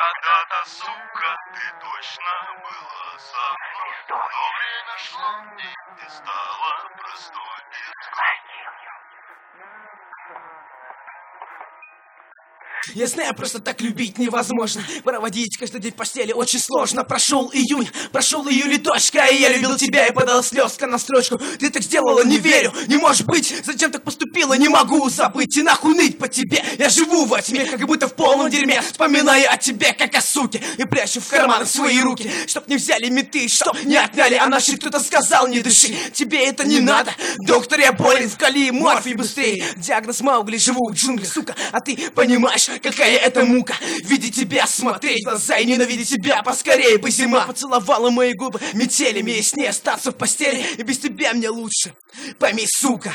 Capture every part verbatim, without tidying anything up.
Когда-то, сука, ты точно была со мной, но время шло, и ты стала простой изгой. Я знаю, просто так любить невозможно. Проводить каждый день в постели очень сложно. Прошел июнь, прошел июль, дочка, и я любил тебя и подал слезка на строчку. Ты так сделала, не верю, не может быть. Зачем так поступила, не могу забыть. И нахуй ныть по тебе, я живу во тьме, как будто в полном дерьме. Вспоминаю о тебе, как о суке, и прячу в карманы свои руки, чтоб не взяли менты, чтоб не отняли. А наши кто-то сказал, не дыши, тебе это не надо. Доктор, я болен, вкали морфий быстрее. Диагноз Маугли, живу в джунглях, сука. А ты понимаешь, какая это мука? Видеть тебя, смотреть в глаза и ненавидеть тебя поскорее бы зима поцеловала мои губы метелями, и с ней остаться в постели. И без тебя мне лучше, пойми, сука,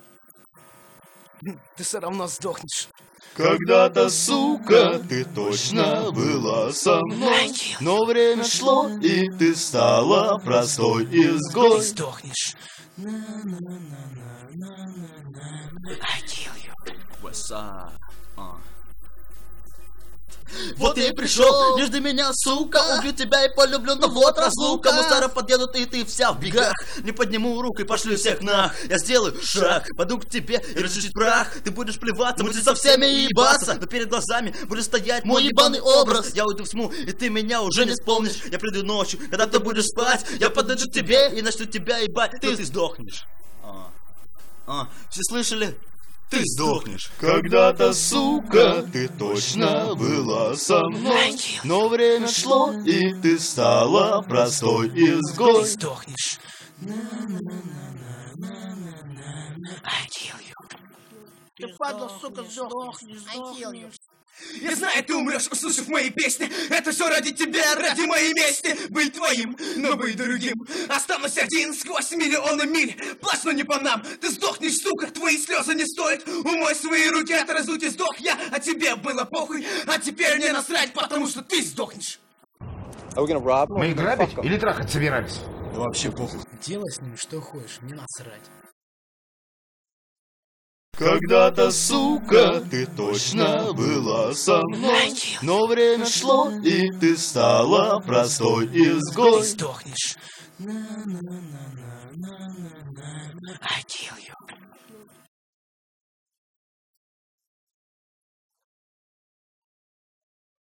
ты все равно сдохнешь. Когда-то, сука, ты точно была со мной, но время шло, и ты стала простой изгой. Ты сдохнешь. I kill you. What's up? Uh. Вот я и пришел, не жди меня, сука. Убью тебя и полюблю, но вот разлука. Мусора подъедут, и ты вся в бегах. Не подниму руку и пошлю всех нах. Я сделаю шаг, пойду к тебе и расчистить прах. Ты будешь плеваться, будешь со всеми ебаться, но перед глазами будет стоять мой ебаный образ. Я уйду в тьму, и ты меня уже не вспомнишь. Я приду ночью, когда ты будешь спать. Я подойду к тебе и начну тебя ебать. Ты, ты сдохнешь. А. А. Все слышали? Ты сдохнешь. Когда-то, сука, ты точно была со мной, но время шло, и ты стала простой изгой. Ты сдохнешь. I kill you. Ты, падла, сука, сдохнешь, сдохнешь. Я знаю, ты умрешь, услышав мои песни. Это все ради тебя, ради моей мести. Быть твоим, но быть другим. Останусь один сквозь миллионы миль. Плачь, но не по нам. Ты сдохнешь, сука, твои слезы не стоят. Умой свои руки от разути, сдох я. А тебе было похуй, а теперь мне насрать, потому что ты сдохнешь. Мы грабить или трахать собирались? Да вообще похуй. Делай с ними что хочешь, мне насрать. Когда-то, сука, ты точно была со мной, но время шло, и ты стала простой изгой. Ты сдохнешь. I kill you.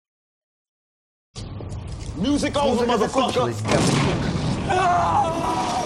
Music over, motherfucker!